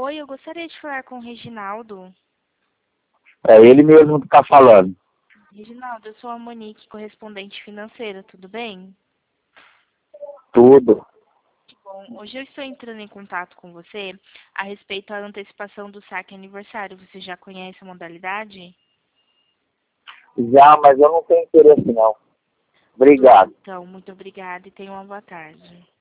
Oi, eu gostaria de falar com o Reginaldo. É ele mesmo que está falando. Reginaldo, eu sou a Monique, correspondente financeira, tudo bem? Tudo. Bom, hoje eu estou entrando em contato com você a respeito da antecipação do saque aniversário. Você já conhece a modalidade? Já, mas eu não tenho interesse não. Tudo, Obrigado. então, muito obrigada e tenha uma boa tarde.